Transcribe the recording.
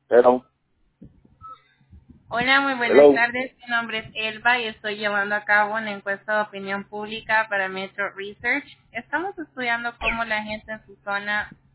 Hello. Hola, muy buenas Hello. tardes. Mi nombre es Elba y estoy llevando a cabo una encuesta de opinión pública para Metro Research. Estamos estudiando cómo la gente en su zona